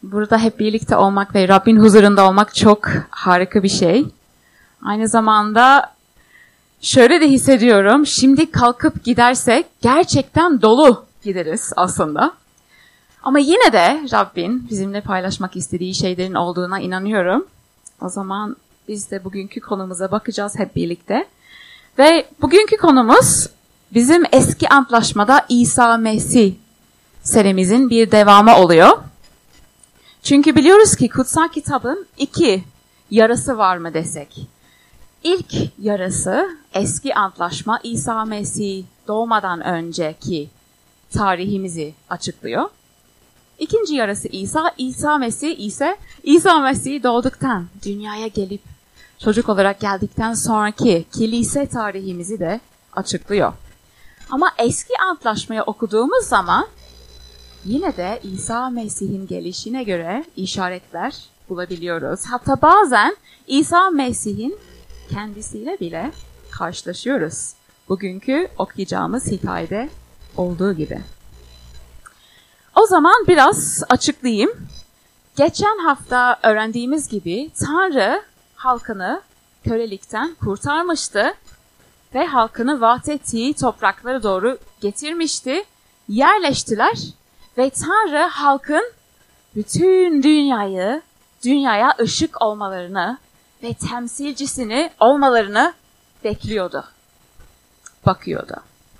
Burada hep birlikte olmak ve Rabbin huzurunda olmak çok harika bir şey. Aynı zamanda şöyle de hissediyorum, şimdi kalkıp gidersek gerçekten dolu gideriz aslında. Ama yine de Rabbin bizimle paylaşmak istediği şeylerin olduğuna inanıyorum. O zaman biz de bugünkü konumuza bakacağız hep birlikte. Ve bugünkü konumuz bizim eski antlaşmada İsa Mesih serimizin bir devamı oluyor. Çünkü biliyoruz ki kutsal kitabın iki yarısı var mı desek. İlk yarısı eski antlaşma İsa Mesih doğmadan önceki tarihimizi açıklıyor. İkinci yarısı İsa Mesih doğduktan, dünyaya gelip çocuk olarak geldikten sonraki kilise tarihimizi de açıklıyor. Ama eski antlaşmayı okuduğumuz zaman yine de İsa Mesih'in gelişine göre işaretler bulabiliyoruz. Hatta bazen İsa Mesih'in kendisiyle bile karşılaşıyoruz. Bugünkü okuyacağımız hikayede olduğu gibi. O zaman biraz açıklayayım. Geçen hafta öğrendiğimiz gibi Tanrı halkını kölelikten kurtarmıştı ve halkını vaat ettiği topraklara doğru getirmişti. Yerleştiler ve Tanrı halkın bütün dünyaya ışık olmalarını ve temsilcisini olmalarını bakıyordu.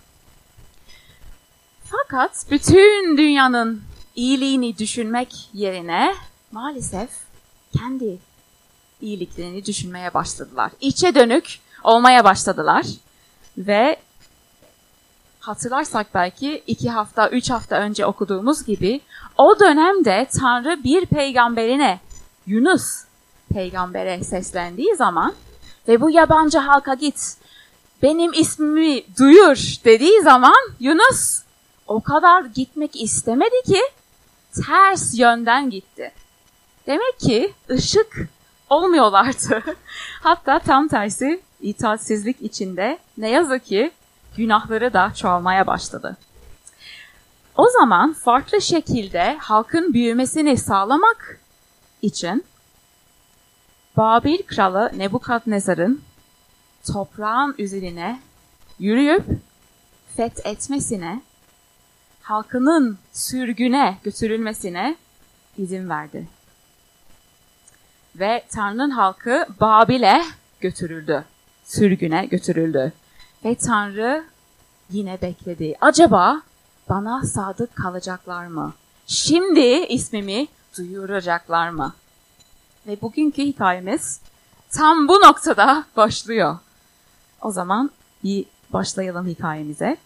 Fakat bütün dünyanın iyiliğini düşünmek yerine maalesef kendi iyiliklerini düşünmeye başladılar. İçe dönük olmaya başladılar ve hatırlarsak belki 2 hafta, 3 hafta önce okuduğumuz gibi o dönemde Tanrı bir peygamberine, Yunus peygambere seslendiği zaman ve bu yabancı halka git, benim ismimi duyur dediği zaman Yunus o kadar gitmek istemedi ki ters yönden gitti. Demek ki ışık olmuyorlardı. Hatta tam tersi itaatsizlik içinde ne yazık ki günahları da çoğalmaya başladı. O zaman farklı şekilde halkın büyümesini sağlamak için Babil kralı Nebukadnezar'ın toprağın üzerine yürüyüp fethetmesine, halkının sürgüne götürülmesine izin verdi. Ve Tanrı'nın halkı Babil'e götürüldü, sürgüne götürüldü. Ve Tanrı yine bekledi. Acaba bana sadık kalacaklar mı? Şimdi ismimi duyuracaklar mı? Ve bugünkü hikayemiz tam bu noktada başlıyor. O zaman bir başlayalım hikayemize.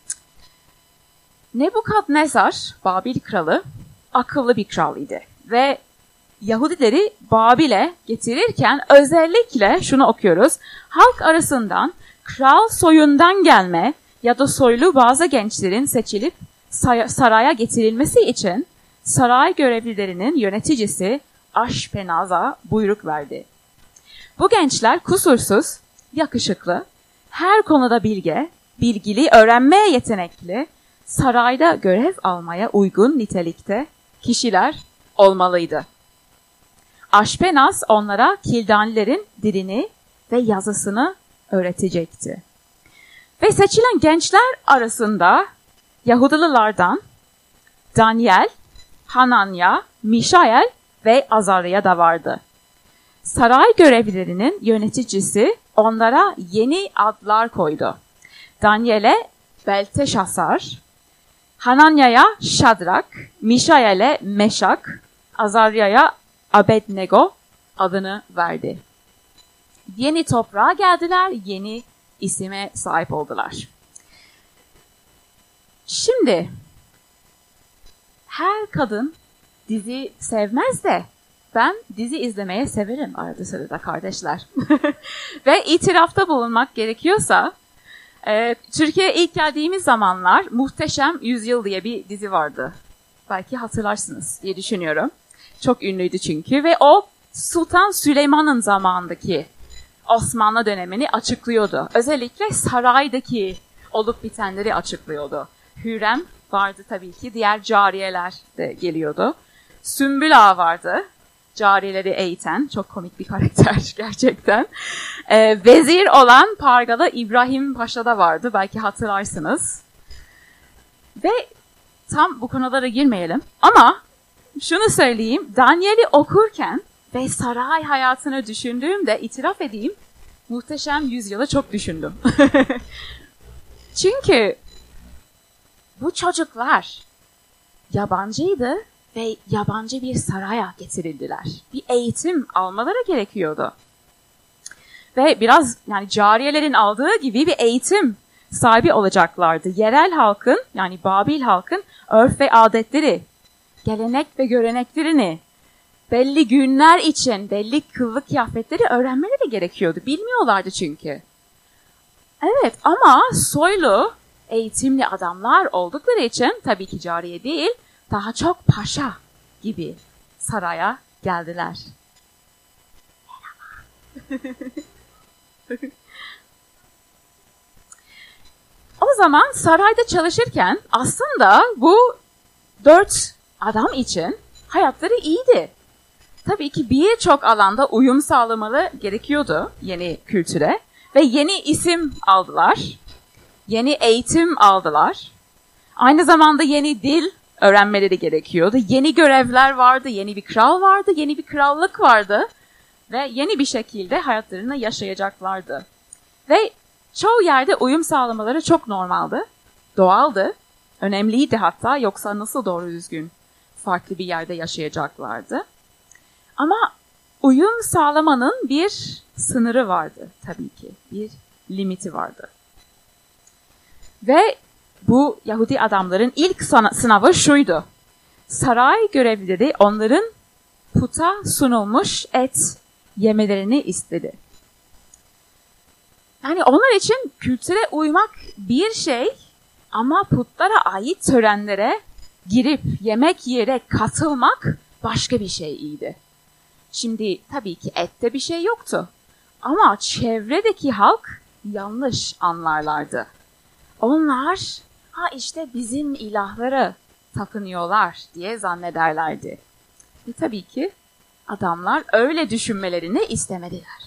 Nebukadnezar, Babil kralı, akıllı bir kral idi. Ve Yahudileri Babil'e getirirken özellikle şunu okuyoruz. Halk arasından kral soyundan gelme ya da soylu bazı gençlerin seçilip saraya getirilmesi için saray görevlilerinin yöneticisi Aşpenaz'a buyruk verdi. Bu gençler kusursuz, yakışıklı, her konuda bilgili, öğrenmeye yetenekli, sarayda görev almaya uygun nitelikte kişiler olmalıydı. Aşpenaz onlara Kildanilerin dilini ve yazısını öğretecekti. Ve seçilen gençler arasında Yahudilerden Daniel, Hananya, Mişael ve Azarya da vardı. Saray görevlilerinin yöneticisi onlara yeni adlar koydu. Daniel'e Belteşassar, Hananya'ya Şadrak, Mişael'e Meşak, Azarya'ya Abednego adını verdi. Yeni toprağa geldiler, yeni isime sahip oldular. Şimdi her kadın dizi sevmez de ben dizi izlemeye severim arada sırada kardeşler. Ve itirafta bulunmak gerekiyorsa Türkiye'ye ilk geldiğimiz zamanlar Muhteşem Yüzyıl diye bir dizi vardı. Belki hatırlarsınız diye düşünüyorum. Çok ünlüydü çünkü ve o Sultan Süleyman'ın zamanındaki Osmanlı dönemini açıklıyordu. Özellikle saraydaki olup bitenleri açıklıyordu. Hürrem vardı tabii ki, diğer cariyeler de geliyordu. Sümbül Ağa vardı. Cariyeleri eğiten, çok komik bir karakter gerçekten. Vezir olan Pargalı İbrahim Paşa da vardı, belki hatırlarsınız. Ve tam bu konulara girmeyelim ama şunu söyleyeyim, Daniel'i okurken ve saray hayatını düşündüğümde itiraf edeyim, Muhteşem Yüzyıl'ı çok düşündüm. Çünkü bu çocuklar yabancıydı ve yabancı bir saraya getirildiler. Bir eğitim almaları gerekiyordu. Ve biraz yani cariyelerin aldığı gibi bir eğitim sahibi olacaklardı. Yerel halkın yani Babil halkın örf ve adetleri, gelenek ve göreneklerini belli günler için belli kıllık kıyafetleri öğrenmeleri gerekiyordu. Bilmiyorlardı çünkü. Evet ama soylu, eğitimli adamlar oldukları için tabii ki cariye değil, daha çok paşa gibi saraya geldiler. Merhaba. O zaman sarayda çalışırken aslında bu 4 adam için hayatları iyiydi. Tabii ki birçok alanda uyum sağlamalı gerekiyordu yeni kültüre ve yeni isim aldılar, yeni eğitim aldılar. Aynı zamanda yeni dil öğrenmeleri gerekiyordu. Yeni görevler vardı, yeni bir kral vardı, yeni bir krallık vardı ve yeni bir şekilde hayatlarını yaşayacaklardı. Ve çoğu yerde uyum sağlamaları çok normaldi, doğaldı, önemliydi hatta, yoksa nasıl doğru düzgün farklı bir yerde yaşayacaklardı. Ama uyum sağlamanın bir sınırı vardı tabii ki, bir limiti vardı. Ve bu Yahudi adamların ilk sınavı şuydu. Saray görevlileri onların puta sunulmuş et yemelerini istedi. Yani onlar için kültüre uymak bir şey ama putlara ait törenlere girip yemek yiyerek katılmak başka bir şeydi. Şimdi tabii ki ette bir şey yoktu ama çevredeki halk yanlış anlarlardı. Onlar işte bizim ilahları tapınıyorlar diye zannederlerdi. Ve tabii ki adamlar öyle düşünmelerini istemediler.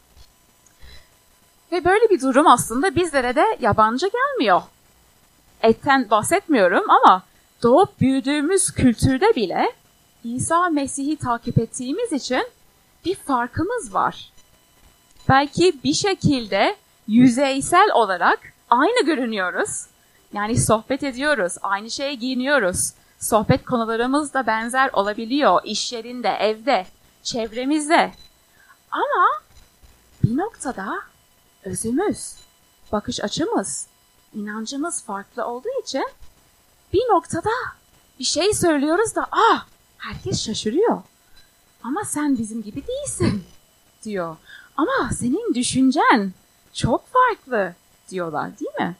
Ve böyle bir durum aslında bizlere de yabancı gelmiyor. Etten bahsetmiyorum ama doğup büyüdüğümüz kültürde bile İsa Mesih'i takip ettiğimiz için bir farkımız var. Belki bir şekilde yüzeysel olarak aynı görünüyoruz. Yani sohbet ediyoruz, aynı şeye giyiniyoruz. Sohbet konularımız da benzer olabiliyor. İş yerinde, evde, çevremizde. Ama bir noktada özümüz, bakış açımız, inancımız farklı olduğu için bir noktada bir şey söylüyoruz da herkes şaşırıyor. Ama sen bizim gibi değilsin diyor. Ama senin düşüncen çok farklı diyorlar, değil mi?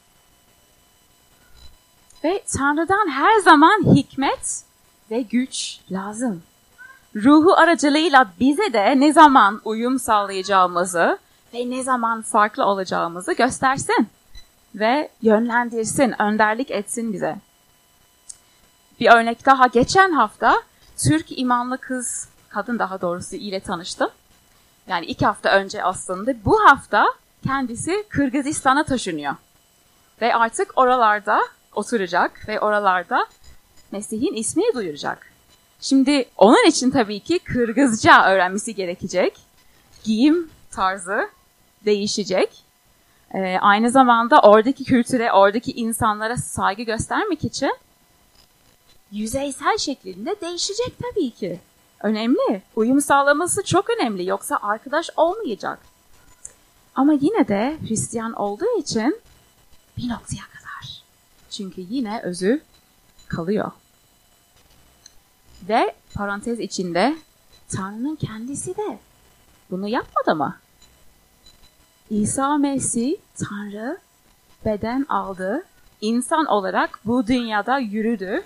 Ve Tanrı'dan her zaman hikmet ve güç lazım. Ruhu aracılığıyla bize de ne zaman uyum sağlayacağımızı ve ne zaman farklı olacağımızı göstersin ve yönlendirsin, önderlik etsin bize. Bir örnek daha, geçen hafta Türk imanlı kadın daha doğrusu ile tanıştım. Yani 2 hafta önce aslında. Bu hafta kendisi Kırgızistan'a taşınıyor. Ve artık oralarda oturacak ve oralarda Mesih'in ismini duyuracak. Şimdi onun için tabii ki Kırgızca öğrenmesi gerekecek. Giyim tarzı değişecek. Aynı zamanda oradaki kültüre, oradaki insanlara saygı göstermek için yüzeysel şeklinde değişecek tabii ki. Önemli. Uyum sağlaması çok önemli. Yoksa arkadaş olmayacak. Ama yine de Hristiyan olduğu için bir noktaya kadar. Çünkü yine özü kalıyor. Ve parantez içinde Tanrı'nın kendisi de bunu yapmadı mı? İsa Mesih Tanrı beden aldı, insan olarak bu dünyada yürüdü.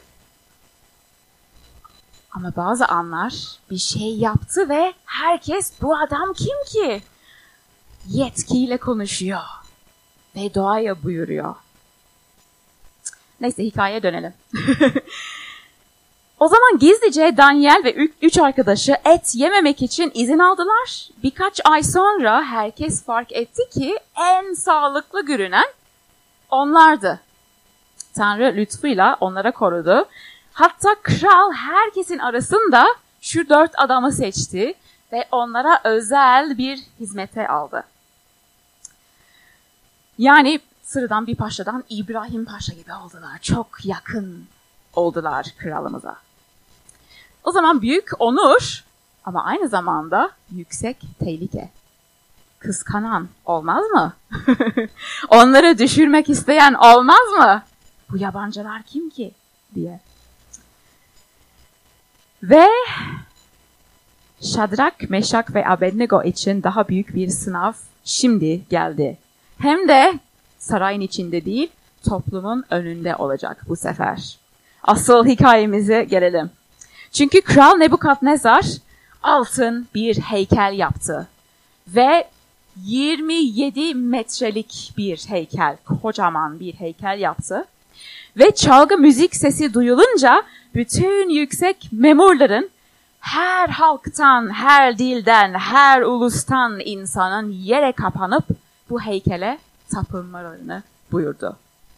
Ama bazı anlar bir şey yaptı ve herkes bu adam kim ki? Yetkiyle konuşuyor ve duaya buyuruyor. Neyse hikayeye dönelim. O zaman gizlice Daniel ve üç arkadaşı et yememek için izin aldılar. Birkaç ay sonra herkes fark etti ki en sağlıklı görünen onlardı. Tanrı lütfuyla onlara korudu. Hatta kral herkesin arasında şu 4 adamı seçti ve onlara özel bir hizmete aldı. Yani sıradan bir paşadan İbrahim Paşa gibi oldular. Çok yakın oldular kralımıza. O zaman büyük onur ama aynı zamanda yüksek tehlike. Kıskanan olmaz mı? Onları düşürmek isteyen olmaz mı? Bu yabancılar kim ki? Diye. Ve Şadrak, Meşak ve Abednego için daha büyük bir sınav şimdi geldi. Hem de sarayın içinde değil, toplumun önünde olacak bu sefer. Asıl hikayemize gelelim. Çünkü Kral Nebukadnezar altın bir heykel yaptı. Ve 27 metrelik bir heykel, kocaman bir heykel yaptı. Ve çalgı müzik sesi duyulunca bütün yüksek memurların her halktan, her dilden, her ulustan insanın yere kapanıp bu heykele tapınmalarını buyurdu.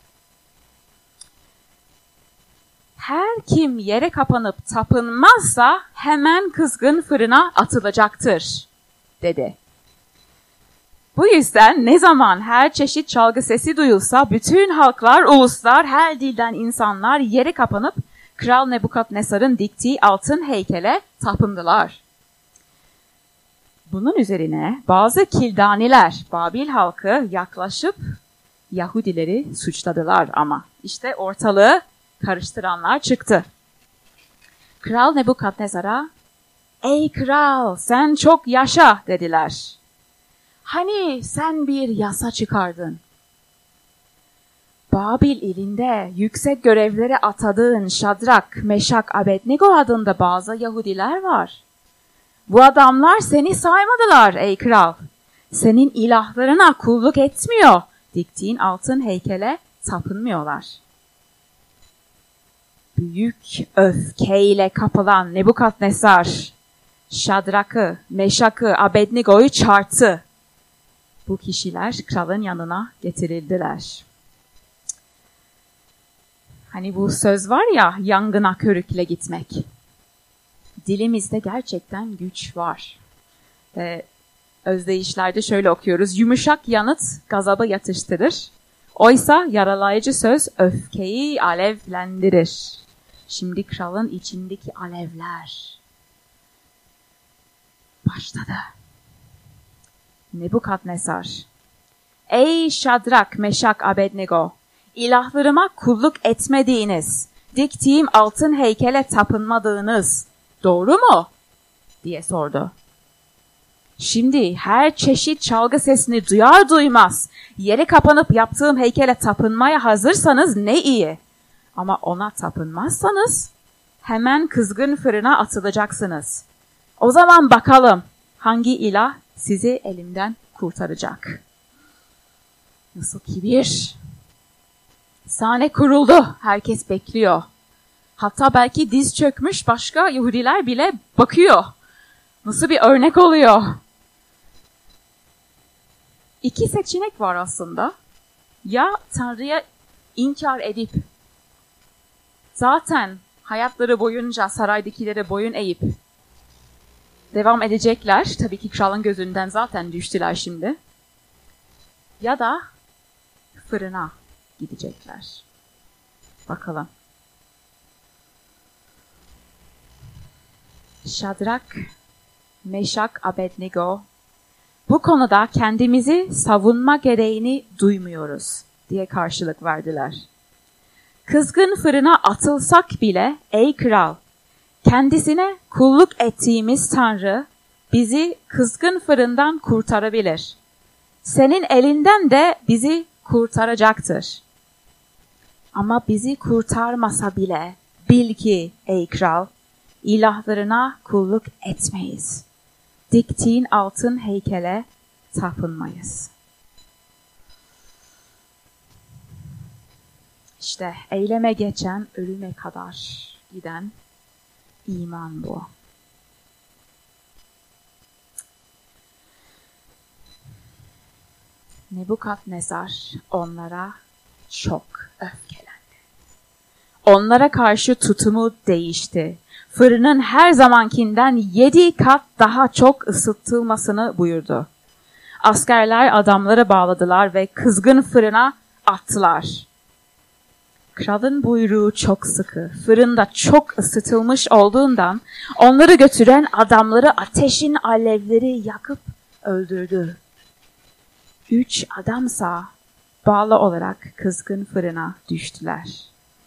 Her kim yere kapanıp tapınmazsa hemen kızgın fırına atılacaktır, dedi. Bu yüzden ne zaman her çeşit çalgı sesi duyulsa bütün halklar, uluslar, her dilden insanlar yere kapanıp Kral Nebukadnesar'ın diktiği altın heykele tapındılar. Bunun üzerine bazı Kildaniler, Babil halkı yaklaşıp Yahudileri suçladılar ama işte ortalığı karıştıranlar çıktı. Kral Nebukadnezar'a, "Ey kral, sen çok yaşa," dediler. "Hani sen bir yasa çıkardın? Babil ilinde yüksek görevlere atadığın Şadrak, Meşak, Abednego adında bazı Yahudiler var. Bu adamlar seni saymadılar ey kral. Senin ilahlarına kulluk etmiyor. Diktiğin altın heykele tapınmıyorlar." Büyük öfkeyle kapılan Nebukadnesar, Şadrak'ı, Meşak'ı, Abednego'yu çağırdı. Bu kişiler kralın yanına getirildiler. Hani bu söz var ya, yangına körükle gitmek. Dilimizde gerçekten güç var. Özdeyişlerde şöyle okuyoruz: yumuşak yanıt gazabı yatıştırır. Oysa yaralayıcı söz öfkeyi alevlendirir. Şimdi kralın içindeki alevler başladı. Nebukadnesar, "Ey Şadrak, Meşak, Abednego, ilahlarıma kulluk etmediğiniz, diktiğim altın heykele tapınmadığınız doğru mu?" diye sordu. "Şimdi her çeşit çalgı sesini duyar duymaz yere kapanıp yaptığım heykele tapınmaya hazırsanız ne iyi. Ama ona tapınmazsanız hemen kızgın fırına atılacaksınız. O zaman bakalım hangi ilah sizi elimden kurtaracak." Nasıl kibir! Sahne kuruldu. Herkes bekliyor. Hatta belki diz çökmüş başka Yahudiler bile bakıyor. Nasıl bir örnek oluyor? 2 seçenek var aslında. Ya Tanrı'ya inkar edip zaten hayatları boyunca saraydakilere boyun eğip devam edecekler. Tabii ki kralın gözünden zaten düştüler şimdi. Ya da fırına gidecekler. Bakalım. Şadrak, Meşak, Abednego, "Bu konuda kendimizi savunma gereğini duymuyoruz," diye karşılık verdiler. "Kızgın fırına atılsak bile ey kral, kendisine kulluk ettiğimiz Tanrı bizi kızgın fırından kurtarabilir. Senin elinden de bizi kurtaracaktır. Ama bizi kurtarmasa bile bil ki ey kral, ilahlarına kulluk etmeyiz. Diktiğin altın heykele tapınmayız." İşte eyleme geçen ölüme kadar giden iman bu. Nebukadnezar onlara çok öfkelendi. Onlara karşı tutumu değişti. Fırının her zamankinden 7 kat daha çok ısıtılmasını buyurdu. Askerler adamları bağladılar ve kızgın fırına attılar. Kralın buyruğu çok sıkı, fırında çok ısıtılmış olduğundan onları götüren adamları ateşin alevleri yakıp öldürdü. 3 adamsa bağlı olarak kızgın fırına düştüler.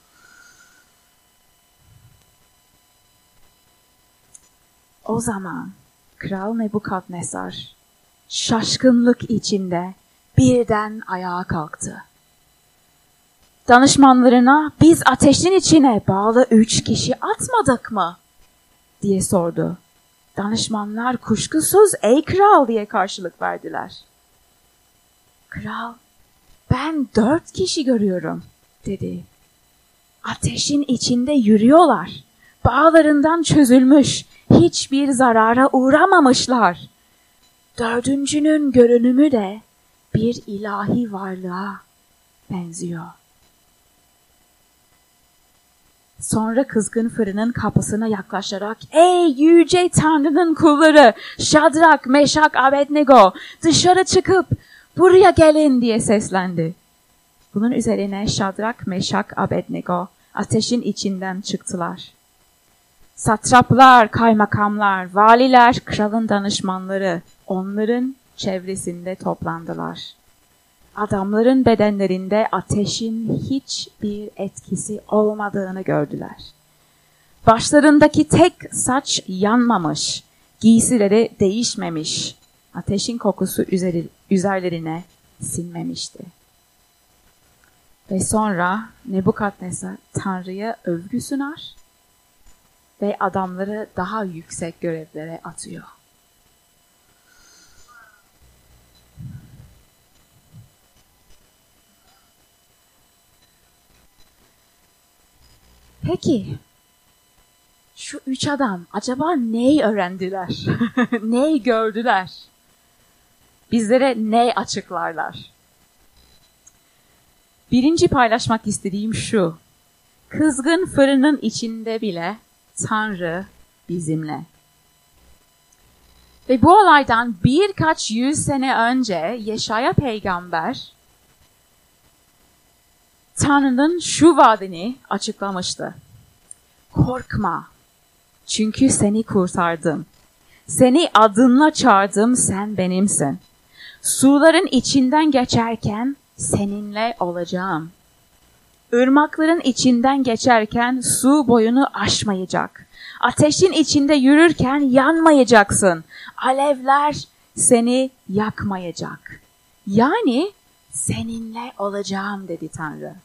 O zaman Kral Nebukadnezar şaşkınlık içinde birden ayağa kalktı. Danışmanlarına biz ateşin içine bağlı 3 kişi atmadık mı? Diye sordu. Danışmanlar kuşkusuz ey kral diye karşılık verdiler. Kral ben 4 kişi görüyorum dedi. Ateşin içinde yürüyorlar. Bağlarından çözülmüş, hiçbir zarara uğramamışlar. 4.'nün görünümü de bir ilahi varlığa benziyor. Sonra kızgın fırının kapısına yaklaşarak ey yüce Tanrı'nın kulları Şadrak, Meşak, Abednego dışarı çıkıp buraya gelin diye seslendi. Bunun üzerine Şadrak, Meşak, Abednego ateşin içinden çıktılar. Satraplar, kaymakamlar, valiler, kralın danışmanları onların çevresinde toplandılar. Adamların bedenlerinde ateşin hiçbir etkisi olmadığını gördüler. Başlarındaki tek saç yanmamış, giysileri değişmemiş, ateşin kokusu üzerlerine sinmemişti. Ve sonra Nebukadnezar Tanrı'ya övgü sunar ve adamları daha yüksek görevlere atıyor. Peki, şu 3 adam acaba neyi öğrendiler? Neyi gördüler? Bizlere ne açıklarlar? Birinci paylaşmak istediğim şu. Kızgın fırının içinde bile Tanrı bizimle. Ve bu olaydan birkaç yüz sene önce Yeşaya peygamber Tanrı'nın şu vaadini açıklamıştı. Korkma, çünkü seni kurtardım. Seni adınla çağırdım, sen benimsin. Suların içinden geçerken seninle olacağım. Irmakların içinden geçerken su boyunu aşmayacak. Ateşin içinde yürürken yanmayacaksın. Alevler seni yakmayacak. Yani seninle olacağım dedi Tanrı.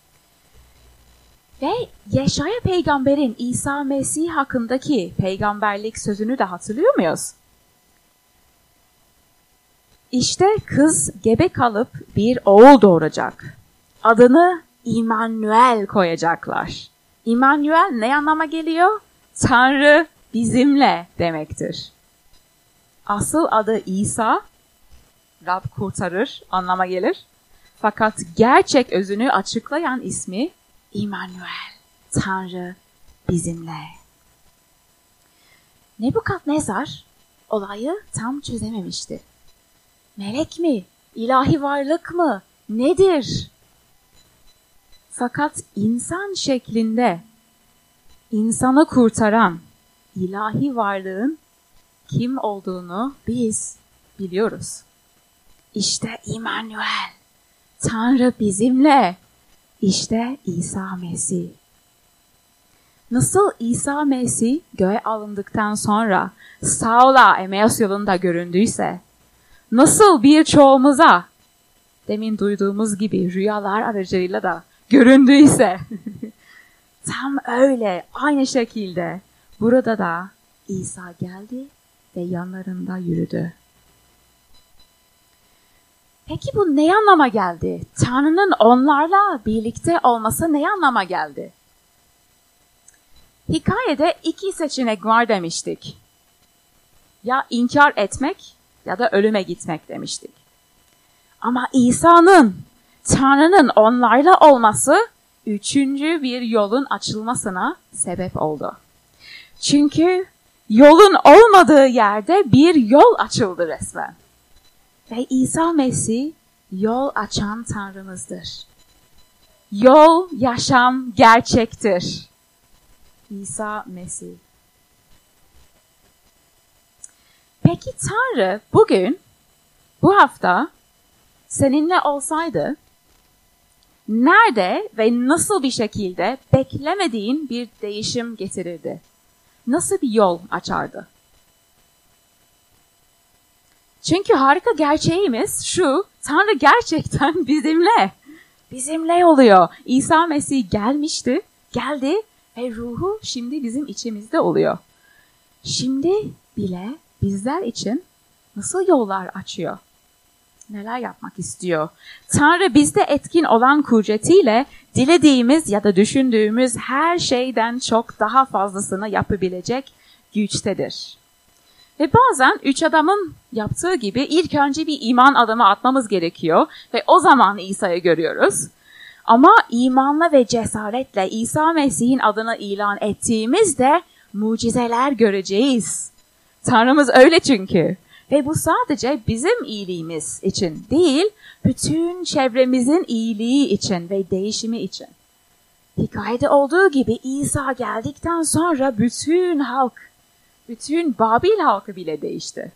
Ve Yeşaya peygamberin İsa Mesih hakkındaki peygamberlik sözünü de hatırlıyor muyuz? İşte kız gebe kalıp bir oğul doğuracak. Adını İmmanuel koyacaklar. İmmanuel ne anlama geliyor? Tanrı bizimle demektir. Asıl adı İsa, Rab kurtarır anlama gelir. Fakat gerçek özünü açıklayan ismi İmmanuel, Tanrı bizimle. Nebukadnezar olayı tam çözememişti. Melek mi? İlahi varlık mı? Nedir? Fakat insan şeklinde insanı kurtaran ilahi varlığın kim olduğunu biz biliyoruz. İşte İmmanuel, Tanrı bizimle. İşte İsa Mesih. Nasıl İsa Mesih göğe alındıktan sonra Saul'a Emmaus yolunda göründüyse, nasıl birçoğumuza demin duyduğumuz gibi rüyalar aracılığıyla da göründüyse, tam öyle aynı şekilde burada da İsa geldi ve yanlarında yürüdü. Peki bu ne anlama geldi? Tanrı'nın onlarla birlikte olması ne anlama geldi? Hikayede 2 seçenek var demiştik. Ya inkar etmek ya da ölüme gitmek demiştik. Ama İsa'nın, Tanrı'nın onlarla olması 3. bir yolun açılmasına sebep oldu. Çünkü yolun olmadığı yerde bir yol açıldı resmen. Ve İsa Mesih yol açan Tanrımızdır. Yol, yaşam, gerçektir. İsa Mesih. Peki Tanrı bugün, bu hafta seninle olsaydı, nerede ve nasıl bir şekilde beklemediğin bir değişim getirirdi? Nasıl bir yol açardı? Çünkü harika gerçeğimiz şu, Tanrı gerçekten bizimle oluyor. İsa Mesih geldi ve ruhu şimdi bizim içimizde oluyor. Şimdi bile bizler için nasıl yollar açıyor? Neler yapmak istiyor? Tanrı bizde etkin olan kudretiyle dilediğimiz ya da düşündüğümüz her şeyden çok daha fazlasını yapabilecek güçtedir. Ve bazen 3 adamın yaptığı gibi ilk önce bir iman adımı atmamız gerekiyor ve o zaman İsa'yı görüyoruz. Ama imanla ve cesaretle İsa Mesih'in adını ilan ettiğimizde mucizeler göreceğiz. Tanrımız öyle çünkü. Ve bu sadece bizim iyiliğimiz için değil, bütün çevremizin iyiliği için ve değişimi için. Hikayede olduğu gibi İsa geldikten sonra bütün Babil halkı bile değişti.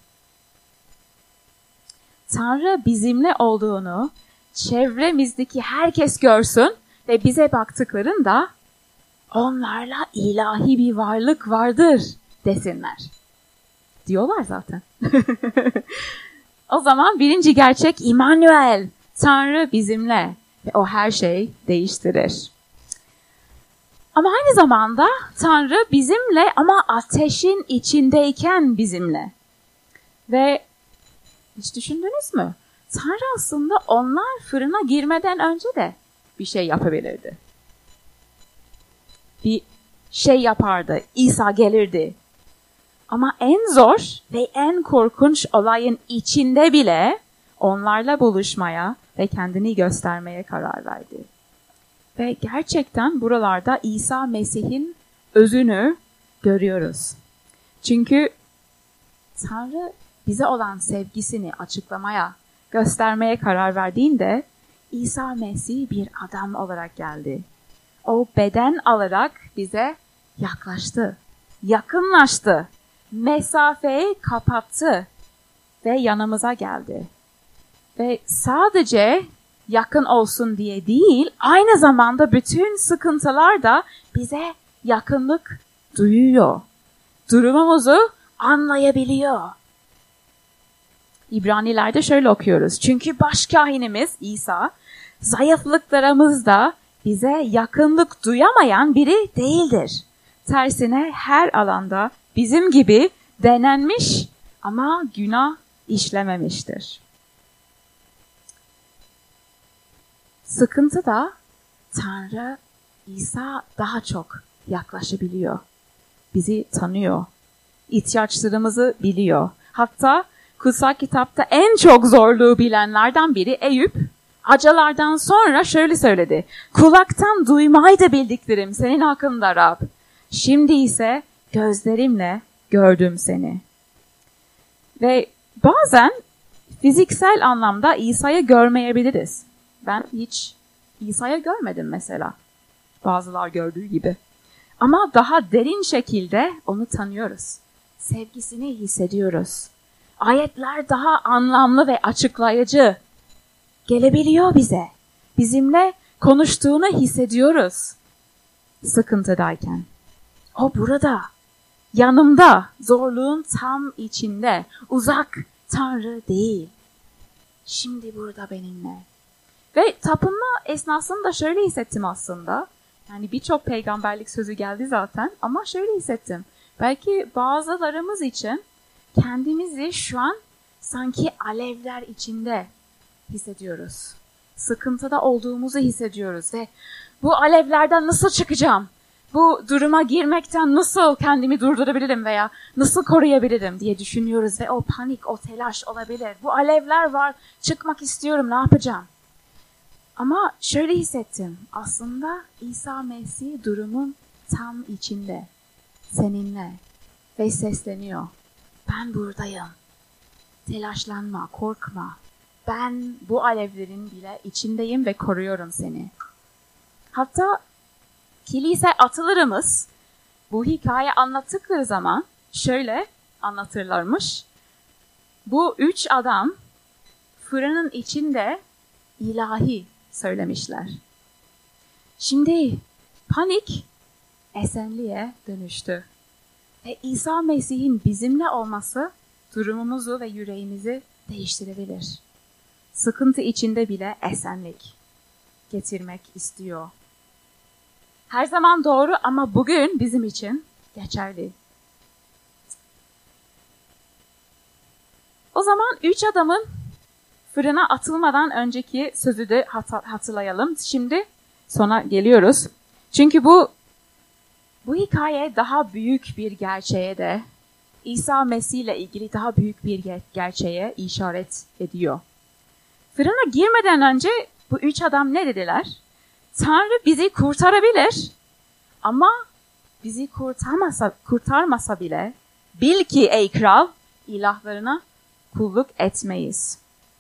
Tanrı bizimle olduğunu çevremizdeki herkes görsün ve bize baktıklarında onlarla ilahi bir varlık vardır desinler. Diyorlar zaten. O zaman birinci gerçek İmmanuel, Tanrı bizimle ve o her şeyi değiştirir. Ama aynı zamanda Tanrı bizimle ama ateşin içindeyken bizimle. Ve hiç düşündünüz mü? Tanrı aslında onlar fırına girmeden önce de bir şey yapabilirdi. Bir şey yapardı, İsa gelirdi. Ama en zor ve en korkunç olayın içinde bile onlarla buluşmaya ve kendini göstermeye karar verdi. Ve gerçekten buralarda İsa Mesih'in özünü görüyoruz. Çünkü Tanrı bize olan sevgisini açıklamaya, göstermeye karar verdiğinde İsa Mesih bir adam olarak geldi. O beden alarak bize yaklaştı, yakınlaştı, mesafeyi kapattı ve yanımıza geldi. Ve sadece yakın olsun diye değil, aynı zamanda bütün sıkıntılar da bize yakınlık duyuyor. Durumumuzu anlayabiliyor. İbranilerde şöyle okuyoruz. Çünkü başkâhinimiz İsa, zayıflıklarımızda bize yakınlık duyamayan biri değildir. Tersine her alanda bizim gibi denenmiş ama günah işlememiştir. Sıkıntıda Tanrı, İsa daha çok yaklaşabiliyor. Bizi tanıyor. İhtiyaçlarımızı biliyor. Hatta kutsal kitapta en çok zorluğu bilenlerden biri Eyüp, acılardan sonra şöyle söyledi. Kulaktan duymayı da bildiklerim senin hakkında Rab. Şimdi ise gözlerimle gördüm seni. Ve bazen fiziksel anlamda İsa'yı görmeyebiliriz. Ben hiç İsa'yı görmedim mesela. Bazılar gördüğü gibi. Ama daha derin şekilde onu tanıyoruz. Sevgisini hissediyoruz. Ayetler daha anlamlı ve açıklayıcı gelebiliyor bize. Bizimle konuştuğunu hissediyoruz sıkıntıdayken. O burada, yanımda, zorluğun tam içinde, uzak, Tanrı değil. Şimdi burada benimle. Ve tapınma esnasında şöyle hissettim aslında. Yani birçok peygamberlik sözü geldi zaten ama şöyle hissettim. Belki bazılarımız için kendimizi şu an sanki alevler içinde hissediyoruz. Sıkıntıda olduğumuzu hissediyoruz ve bu alevlerden nasıl çıkacağım? bu duruma girmekten nasıl kendimi durdurabilirim veya nasıl koruyabilirim diye düşünüyoruz ve o panik, o telaş olabilir. Bu alevler var, çıkmak istiyorum, ne yapacağım? Ama şöyle hissettim, aslında İsa Mesih durumun tam içinde, seninle ve sesleniyor. Ben buradayım, telaşlanma, korkma. Ben bu alevlerin bile içindeyim ve koruyorum seni. Hatta kilise atalarımız bu hikaye anlattıkları zaman şöyle anlatırlarmış. Bu 3 adam fırının içinde ilahi söylemişler. Şimdi panik esenliğe dönüştü. Ve İsa Mesih'in bizimle olması durumumuzu ve yüreğimizi değiştirebilir. Sıkıntı içinde bile esenlik getirmek istiyor. Her zaman doğru ama bugün bizim için geçerli. O zaman 3 adamın fırına atılmadan önceki sözü de hatırlayalım. Şimdi sona geliyoruz. Çünkü bu hikaye daha büyük bir gerçeğe de İsa Mesih ile ilgili daha büyük bir gerçeğe işaret ediyor. Fırına girmeden önce bu 3 adam ne dediler? Tanrı bizi kurtarabilir ama bizi kurtarmasa bile bil ki ey kral ilahlarına kulluk etmeyiz.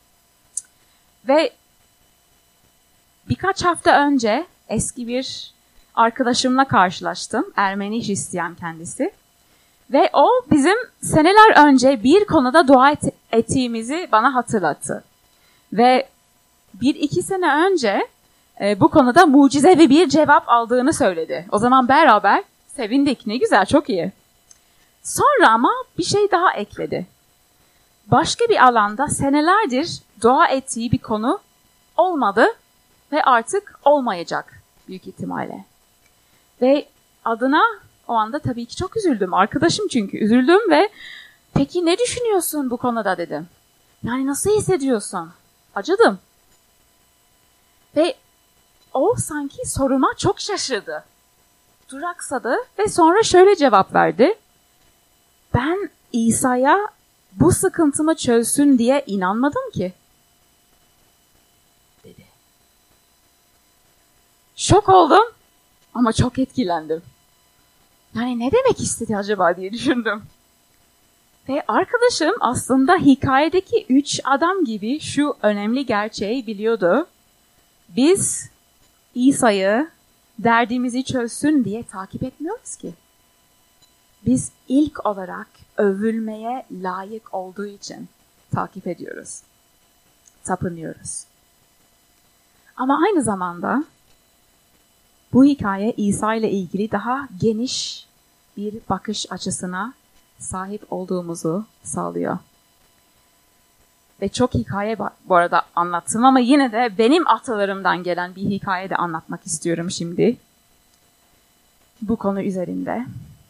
Ve birkaç hafta önce eski bir arkadaşımla karşılaştım. Ermeni Hristiyan kendisi. Ve o bizim seneler önce bir konuda dua ettiğimizi bana hatırlattı. Ve 1-2 sene önce bu konuda mucizevi bir cevap aldığını söyledi. O zaman beraber sevindik. Ne güzel, çok iyi. Sonra ama bir şey daha ekledi. Başka bir alanda senelerdir dua ettiği bir konu olmadı ve artık olmayacak büyük ihtimalle. Ve adına o anda tabii ki çok üzüldüm. Arkadaşım çünkü üzüldüm ve peki ne düşünüyorsun bu konuda dedim. Yani nasıl hissediyorsun? Acıdım. Ve o sanki soruma çok şaşırdı. Duraksadı ve sonra şöyle cevap verdi. Ben İsa'ya bu sıkıntımı çözsün diye inanmadım ki. Dedi. Şok oldum ama çok etkilendim. Yani ne demek istedi acaba diye düşündüm. Ve arkadaşım aslında hikayedeki 3 adam gibi şu önemli gerçeği biliyordu. Biz İsa'yı derdimizi çözsün diye takip etmiyoruz ki. Biz ilk olarak övülmeye layık olduğu için takip ediyoruz. Tapınıyoruz. Ama aynı zamanda bu hikaye İsa ile ilgili daha geniş bir bakış açısına sahip olduğumuzu sağlıyor. Ve çok hikaye bu arada anlattım ama yine de benim atalarımdan gelen bir hikaye de anlatmak istiyorum şimdi. Bu konu üzerinde.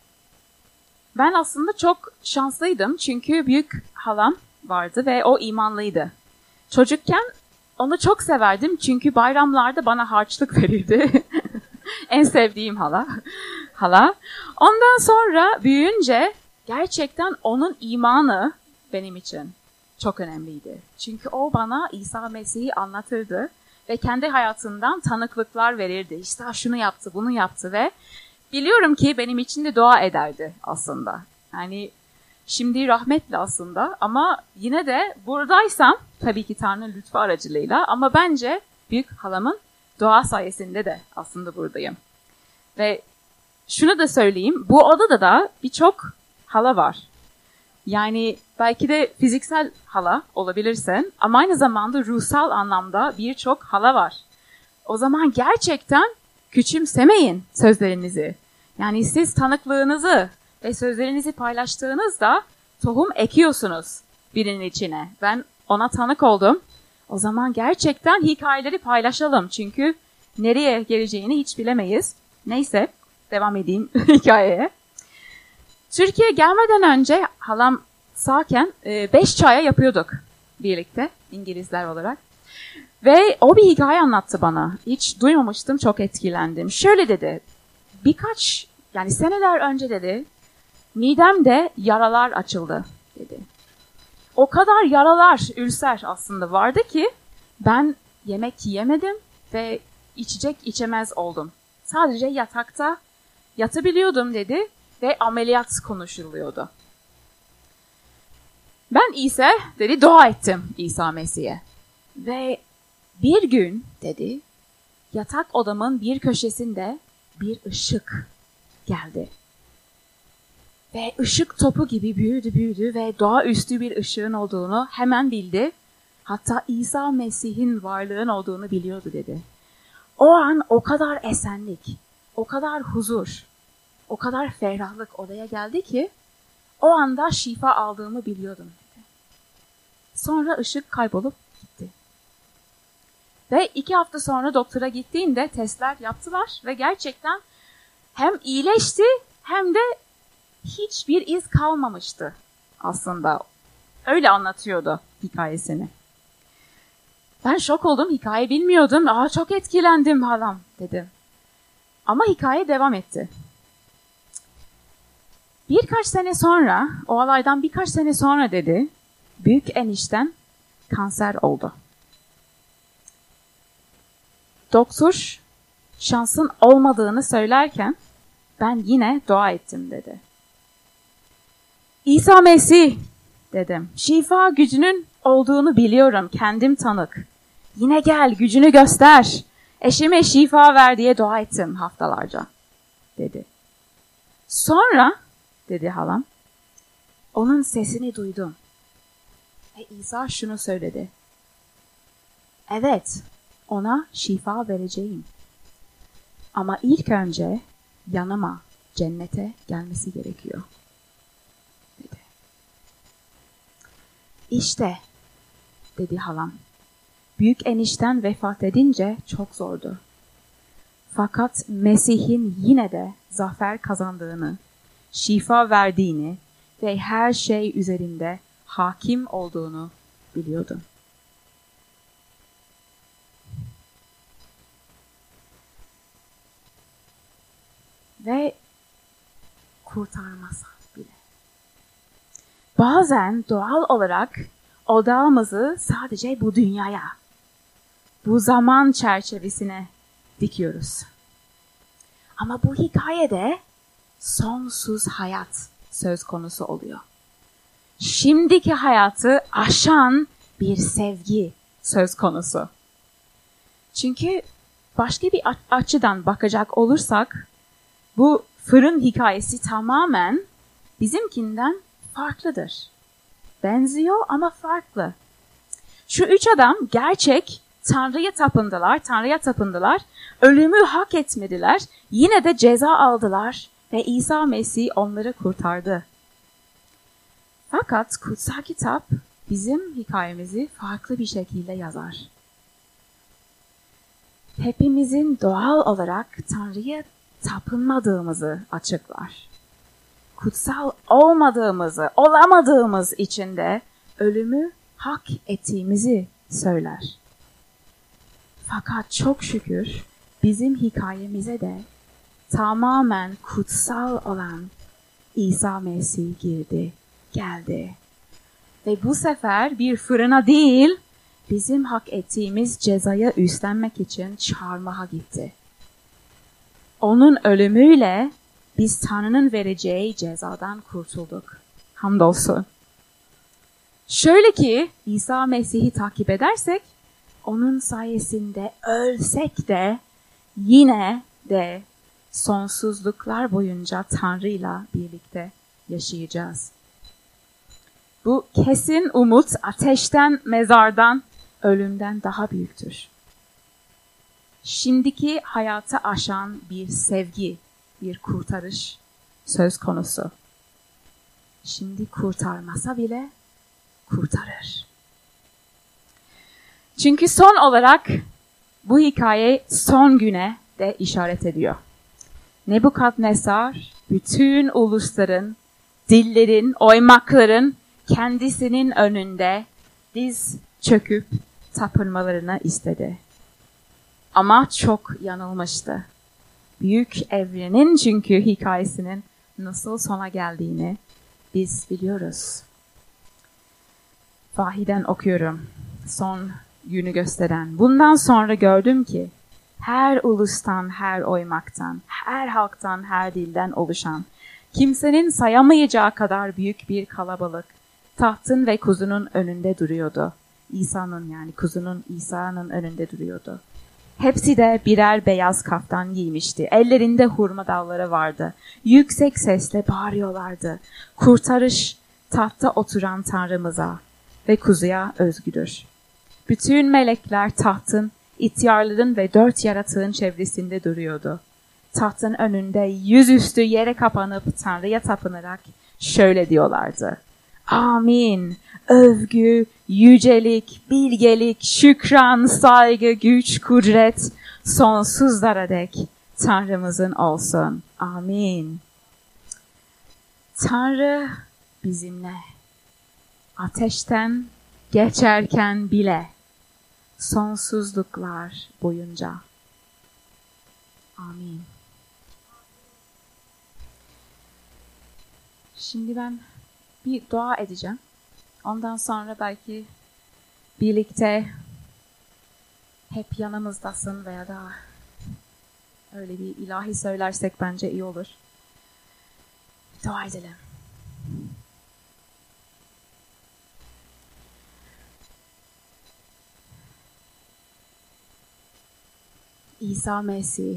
Ben aslında çok şanslıydım çünkü büyük halam vardı ve o imanlıydı. Çocukken onu çok severdim çünkü bayramlarda bana harçlık verirdi. En sevdiğim hala. Ondan sonra büyüyünce gerçekten onun imanı benim için çok önemliydi. Çünkü o bana İsa Mesih'i anlatırdı ve kendi hayatından tanıklıklar verirdi. İşte şunu yaptı, bunu yaptı ve biliyorum ki benim için de dua ederdi aslında. Yani şimdi rahmetli aslında ama yine de buradaysam tabii ki Tanrı lütfu aracılığıyla ama bence büyük halamın dua sayesinde de aslında buradayım. Ve şunu da söyleyeyim, bu odada da birçok hala var. Yani belki de fiziksel hala olabilirsin ama aynı zamanda ruhsal anlamda birçok hala var. O zaman gerçekten küçümsemeyin sözlerinizi. Yani siz tanıklığınızı ve sözlerinizi paylaştığınızda tohum ekiyorsunuz birinin içine. Ben ona tanık oldum. O zaman gerçekten hikayeleri paylaşalım. Çünkü nereye geleceğini hiç bilemeyiz. Neyse, devam edeyim hikayeye. Türkiye'ye gelmeden önce halam sağken 5 çaya yapıyorduk birlikte İngilizler olarak. Ve o bir hikaye anlattı bana. Hiç duymamıştım, çok etkilendim. Şöyle dedi, yani seneler önce dedi, midemde yaralar açıldı dedi. O kadar yaralar, ülser aslında vardı ki ben yemek yiyemedim ve içecek içemez oldum. Sadece yatakta yatabiliyordum dedi ve ameliyat konuşuluyordu. Ben ise dedi dua ettim İsa Mesih'e. Ve bir gün dedi yatak odamın bir köşesinde bir ışık geldi. Ve ışık topu gibi büyüdü ve doğaüstü bir ışığın olduğunu hemen bildi. Hatta İsa Mesih'in varlığın olduğunu biliyordu dedi. O an o kadar esenlik, o kadar huzur, o kadar ferahlık odaya geldi ki o anda şifa aldığımı biliyordum dedi. Sonra ışık kaybolup gitti. Ve 2 hafta sonra doktora gittiğinde testler yaptılar ve gerçekten hem iyileşti hem de hiçbir iz kalmamıştı aslında. Öyle anlatıyordu hikayesini. Ben şok oldum, hikaye bilmiyordum. Çok etkilendim halam dedim. Ama hikaye devam etti. Birkaç sene sonra, o olaydan birkaç sene sonra dedi, büyük enişten kanser oldu. Doktor şansın olmadığını söylerken ben yine dua ettim dedi. İsa Mesih dedim. Şifa gücünün olduğunu biliyorum. Kendim tanık. Yine gel gücünü göster. Eşime şifa ver diye dua ettim haftalarca dedi. Sonra dedi halam onun sesini duydum. Ve İsa şunu söyledi. Evet ona şifa vereceğim. Ama ilk önce yanıma cennete gelmesi gerekiyor. Dedi. İşte dedi halam. Büyük enişten vefat edince çok zordu. Fakat Mesih'in yine de zafer kazandığını, şifa verdiğini ve her şey üzerinde hakim olduğunu biliyordum. Ve kurtarmasa bile. Bazen doğal olarak odağımızı sadece bu dünyaya, bu zaman çerçevesine dikiyoruz. Ama bu hikayede sonsuz hayat söz konusu oluyor. Şimdiki hayatı aşan bir sevgi söz konusu. Çünkü başka bir açıdan bakacak olursak, bu fırın hikayesi tamamen bizimkinden farklıdır. Benziyor ama farklı. Şu 3 adam gerçek Tanrı'ya tapındılar, ölümü hak etmediler, yine de ceza aldılar ve İsa Mesih onları kurtardı. Fakat kutsal kitap bizim hikayemizi farklı bir şekilde yazar. Hepimizin doğal olarak Tanrı'ya tapınmadığımızı açıklar. Kutsal olmadığımızı, olamadığımız için de ölümü hak ettiğimizi söyler. Fakat çok şükür bizim hikayemize de tamamen kutsal olan İsa Mesih girdi, geldi. Ve bu sefer bir fırına değil, bizim hak ettiğimiz cezaya üstlenmek için çarmıha gitti. Onun ölümüyle biz Tanrı'nın vereceği cezadan kurtulduk. Hamdolsun. Şöyle ki İsa Mesih'i takip edersek, onun sayesinde ölsek de yine de sonsuzluklar boyunca Tanrı'yla birlikte yaşayacağız. Bu kesin umut ateşten, mezardan, ölümden daha büyüktür. Şimdiki hayatı aşan bir sevgi, bir kurtarış söz konusu. Şimdi kurtarmasa bile kurtarır. Çünkü son olarak bu hikaye son güne de işaret ediyor. Nebukadnesar bütün ulusların, dillerin, oymakların kendisinin önünde diz çöküp tapınmalarını istedi. Ama çok yanılmıştı. Büyük evrenin çünkü hikayesinin nasıl sona geldiğini biz biliyoruz. Vahiden okuyorum. Son günü gösteren. Bundan sonra gördüm ki her ulustan, her oymaktan, her halktan, her dilden oluşan, kimsenin sayamayacağı kadar büyük bir kalabalık tahtın ve kuzunun önünde duruyordu. İsa'nın önünde duruyordu. Hepsi de birer beyaz kaftan giymişti. Ellerinde hurma dalları vardı. Yüksek sesle bağırıyorlardı. Kurtarış tahtta oturan Tanrımıza ve kuzuya özgüdür. Bütün melekler tahtın, ihtiyarların ve 4 yaratığın çevresinde duruyordu. Tahtın önünde yüzüstü yere kapanıp Tanrı'ya tapınarak şöyle diyorlardı. Amin. Övgü, yücelik, bilgelik, şükran, saygı, güç, kudret sonsuzlara dek Tanrımızın olsun. Amin. Tanrı bizimle. Ateşten geçerken bile sonsuzluklar boyunca. Amin. Şimdi ben bir dua edeceğim. Ondan sonra belki birlikte hep yanımızdasın veya da öyle bir ilahi söylersek bence iyi olur. Dua edelim. İsa Mesih,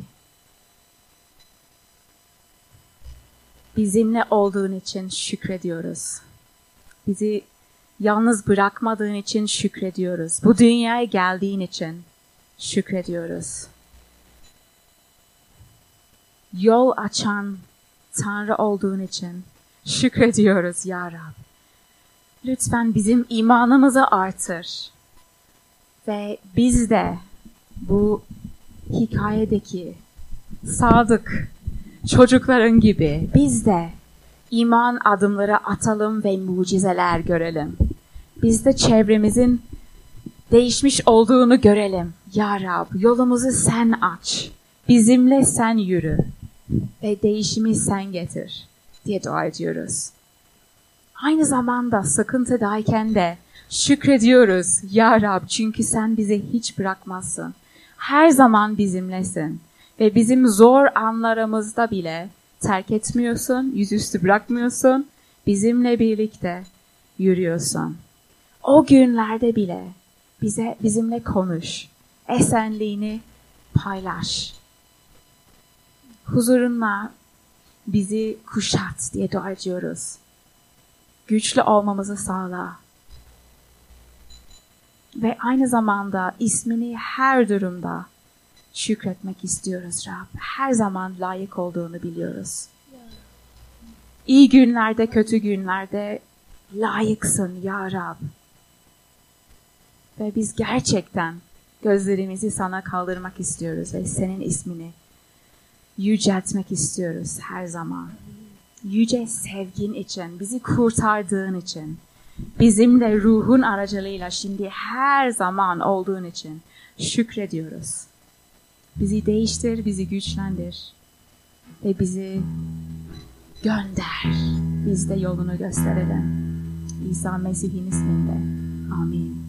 bizimle olduğun için şükrediyoruz. Bizi yalnız bırakmadığın için şükrediyoruz. Bu dünyaya geldiğin için şükrediyoruz. Yol açan Tanrı olduğun için şükrediyoruz ya Rab. Lütfen bizim imanımızı artır. Ve biz de bu hikayedeki sadık çocukların gibi biz de iman adımları atalım ve mucizeler görelim. Biz de çevremizin değişmiş olduğunu görelim. Ya Rab, yolumuzu sen aç. Bizimle sen yürü. Ve değişimi sen getir diye dua ediyoruz. Aynı zamanda sıkıntıdayken de şükrediyoruz. Ya Rab, çünkü sen bizi hiç bırakmazsın. Her zaman bizimlesin. Ve bizim zor anlarımızda bile terk etmiyorsun, yüzüstü bırakmıyorsun. Bizimle birlikte yürüyorsun. O günlerde bile bizimle konuş. Esenliğini paylaş. Huzurunla bizi kuşat diye dua ediyoruz. Güçlü olmamızı sağla. Ve aynı zamanda ismini her durumda şükretmek istiyoruz Rab. Her zaman layık olduğunu biliyoruz. İyi günlerde, kötü günlerde layıksın ya Rab. Ve biz gerçekten gözlerimizi sana kaldırmak istiyoruz ve senin ismini yüceltmek istiyoruz her zaman. Yüce sevgin için, bizi kurtardığın için, bizimle ruhun aracılığıyla şimdi her zaman olduğun için şükrediyoruz. Bizi değiştir, bizi güçlendir ve bizi gönder. Biz de yolunu gösterelim. İsa Mesih'in isminde. Amin.